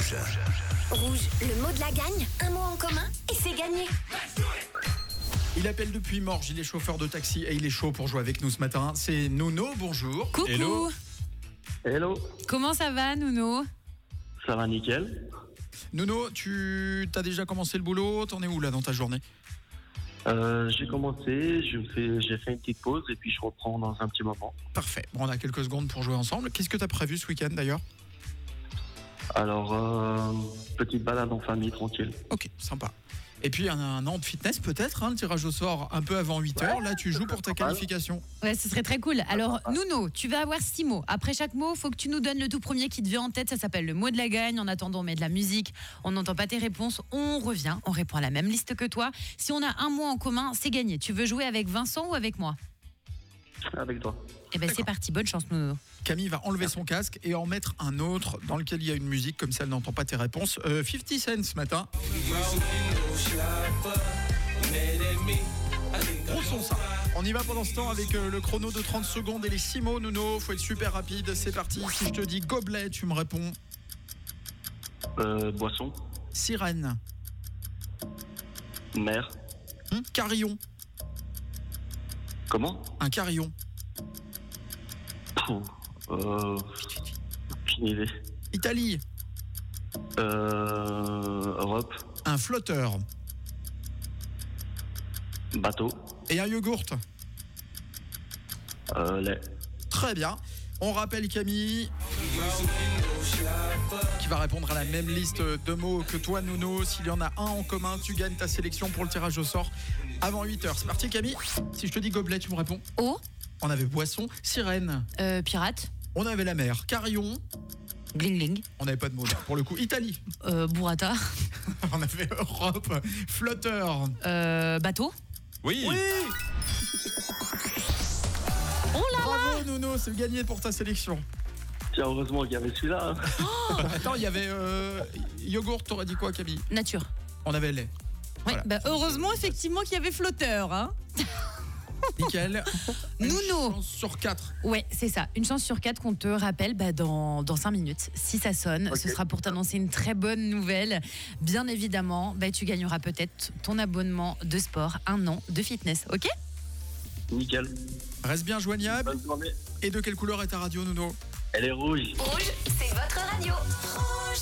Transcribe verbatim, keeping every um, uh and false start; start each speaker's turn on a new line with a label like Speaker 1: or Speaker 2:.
Speaker 1: Rouge.
Speaker 2: Rouge, le mot de la gagne, un mot en commun et c'est gagné.
Speaker 3: Il appelle depuis Morges, il est chauffeur de taxi et il est chaud pour jouer avec nous ce matin. C'est Nouno, bonjour.
Speaker 4: Coucou.
Speaker 3: Hello.
Speaker 5: Hello,
Speaker 4: Comment ça va, Nouno?
Speaker 5: ça va nickel.
Speaker 3: Nouno, tu as déjà commencé le boulot, t'en es où là dans ta journée?
Speaker 5: Euh, j'ai commencé, je me fais, j'ai fait une petite pause et puis je reprends dans un petit moment.
Speaker 3: Parfait, bon, on a quelques secondes pour jouer ensemble. Qu'est-ce que tu as prévu ce week-end d'ailleurs?
Speaker 5: Alors, euh, petite balade en famille tranquille.
Speaker 3: Ok, sympa. Et puis un, un an de fitness peut-être, hein, le tirage au sort un peu avant huit heures. Là tu joues pour ta qualification.
Speaker 4: Ouais, ce serait très cool. Alors, Nouno, tu vas avoir six mots. Après chaque mot, il faut que tu nous donnes le tout premier qui te vient en tête. Ça s'appelle le mot de la gagne. En attendant, on met de la musique. On n'entend pas tes réponses. On revient. On répond à la même liste que toi. Si on a un mot en commun, c'est gagné. Tu veux jouer avec Vincent ou avec moi?
Speaker 5: Avec toi.
Speaker 4: Eh ben, c'est parti. Bonne chance, Nouno.
Speaker 3: Camille va enlever son casque et en mettre un autre dans lequel il y a une musique, comme ça elle n'entend pas tes réponses. Euh, cinquante Cent ce matin. Gros son ça. On y va pendant ce temps avec euh, le chrono de trente secondes et les six mots, Nouno. Faut être super rapide, c'est parti. Si je te dis gobelet, tu me réponds.
Speaker 5: Euh, boisson,
Speaker 3: Sirène.
Speaker 5: mer.
Speaker 3: Hum, carillon.
Speaker 5: Comment?
Speaker 3: Un carillon.
Speaker 5: Pouh, euh, aucune idée.
Speaker 3: Italie.
Speaker 5: Euh, Europe,
Speaker 3: Un flotteur.
Speaker 5: bateau,
Speaker 3: Et un yogourt.
Speaker 5: euh, lait.
Speaker 3: Très bien. On rappelle Camille qui va répondre à la même liste de mots que toi, Nouno. S'il y en a un en commun, tu gagnes ta sélection pour le tirage au sort avant huit heures. C'est parti, Camille. Si je te dis gobelet, tu me réponds.
Speaker 4: Oh,
Speaker 3: On avait boisson, sirène.
Speaker 4: euh, pirate,
Speaker 3: On avait la mer, carillon.
Speaker 4: bling bling,
Speaker 3: On n'avait pas de mots là. Pour le coup, Italie.
Speaker 4: euh, burrata,
Speaker 3: On avait Europe, flotteur.
Speaker 4: euh, bateau.
Speaker 1: Oui.
Speaker 3: Oui.
Speaker 4: Oh là
Speaker 3: Bravo, Nouno, c'est gagné pour ta sélection.
Speaker 5: Tiens, heureusement qu'il y avait celui-là. hein.
Speaker 3: Attends, il y avait euh, yogourt. T'aurais dit quoi, Camille?
Speaker 4: Nature.
Speaker 3: On avait lait.
Speaker 4: Oui,
Speaker 3: Voilà.
Speaker 4: bah, heureusement effectivement qu'il y avait flotteur, hein.
Speaker 3: Nickel. Une
Speaker 4: Nouno.
Speaker 3: chance sur quatre.
Speaker 4: Ouais, c'est ça. Une chance sur quatre qu'on te rappelle bah, dans, dans cinq minutes. Si ça sonne, ce
Speaker 5: Ok.
Speaker 4: sera pour t'annoncer une très bonne nouvelle. Bien évidemment, bah, tu gagneras peut-être ton abonnement de sport, un an de fitness, ok?
Speaker 5: Nickel.
Speaker 3: Reste bien joignable.
Speaker 5: Bonne journée.
Speaker 3: Et de quelle couleur est ta radio, Nouno?
Speaker 5: Elle est rouge.
Speaker 2: Rouge, c'est votre radio.